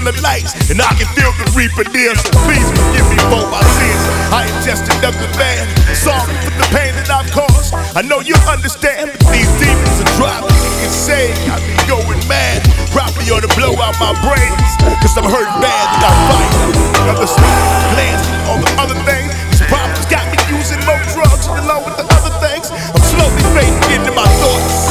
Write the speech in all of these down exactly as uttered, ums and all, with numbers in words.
the lights, and I can feel the reaper near. So please forgive me for my sins. I am just another man, sorry for the pain that I've caused. I know you understand, but these demons are driving me insane. I be going mad, probably ought to blow out my brains, cause I'm hurting bad and I'm fighting other stuff, glands, all the other things. These problems got me using more drugs along with the other things. I'm slowly fading into my thoughts,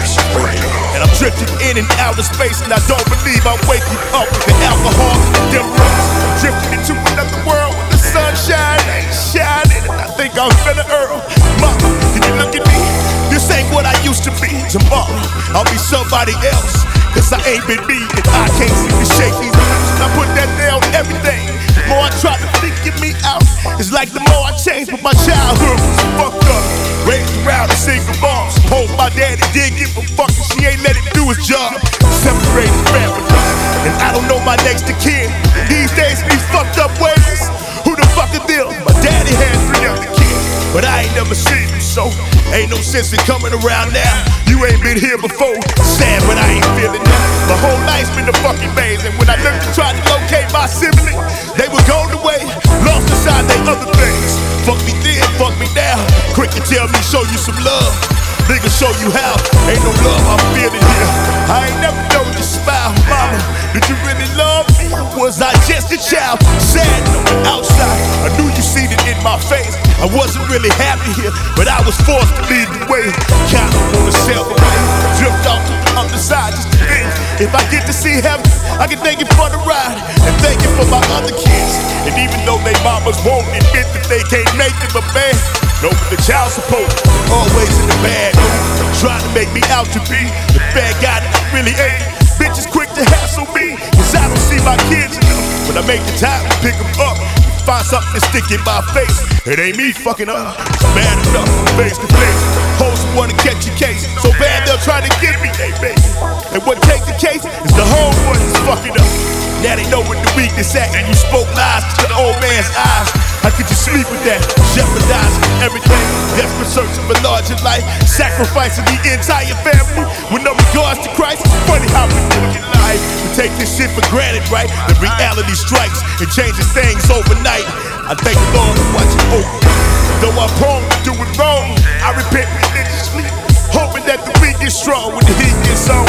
and I'm drifting in and out of space, and I don't believe I'm waking up with the alcohol and dim rooms. I'm drifting into another world with the sunshine ain't shining, and I think I'm finna Earl. Mama, can you look at me? This ain't what I used to be. Tomorrow, I'll be somebody else, cause I ain't been me, and I can't seem to shake these boots. And I put that down everything. The more I try to figure me out, it's like the more I change, but my childhood was fucked up. Raised around a single mom, suppose my daddy did give a fuck, and she ain't let him do his job. Separated families, and I don't know my next of kin. These days, these fucked up ways, who the fuck are them? My daddy had three other kids, but I ain't never seen them, so ain't no sense in coming around now. You ain't been here before, sad, but I ain't feeling that. My whole life's been a fucking maze, and when I looked to try to locate my sibling, they were gone away, lost inside they other things. Fuck me then, fuck me now. Quick to tell me, show you some love. Nigga, show you how. Ain't no love I'm feeling here. I ain't never known you smile, mama. Did you really love me? Was I just a child? Sad on the outside, I knew you seen it in my face. I wasn't really happy here, but I was forced to lead the way. Counting on the sail away, drift off to the other side just to think. If I get to see heaven, I can thank you for the ride, and thank you for my other kids. And even though they mamas won't admit that they can't make them a man, know the child support, always in the bad mood, trying to make me out to be the bad guy that I really ain't. Bitches quick to hassle me, cause I don't see my kids enough. But I make the time to pick them up, find something to stick in my face. It ain't me fucking up, it's bad enough, face to face. Hoes wanna catch a case, so bad they'll try to get me, they baby. And what takes the case is the homeboy that's fucking up. Now they know what the weakness at, and you spoke lies to the old man's eyes. How could you sleep with that? Jeopardizing everything, desperate searching for larger life, sacrificing the entire family with no regards to Christ. It's funny how we look at life, we take this shit for granted, right? The reality strikes and changes things overnight. I thank the Lord for watching over me. Though I'm prone to do it wrong, I repent religiously, hoping that the weak get strong when the heat gets on.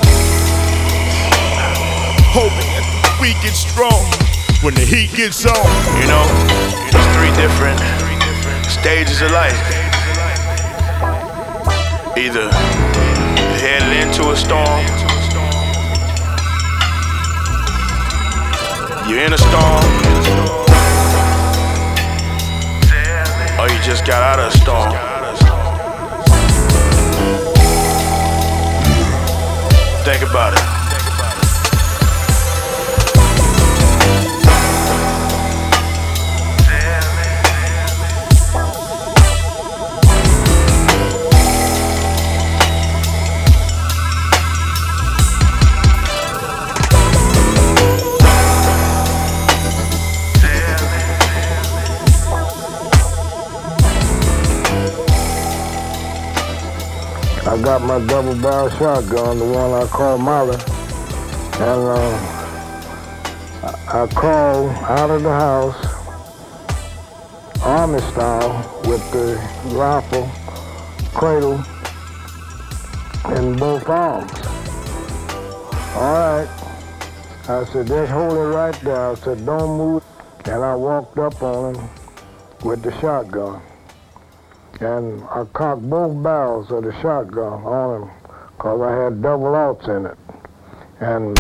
Hoping that the weak get strong when the heat gets on. You know, there's three different stages of life. Either you're headed into a storm, you're in a storm, or you just got out of a storm. Think about it. I got my double barrel shotgun, the one I call Molly, and uh, I, I crawled out of the house, army style, with the rifle cradle in both arms. All right, I said, just hold it right there. I said, don't move. And I walked up on him with the shotgun. And I cocked both barrels of the shotgun on him because I had double aughts in it. And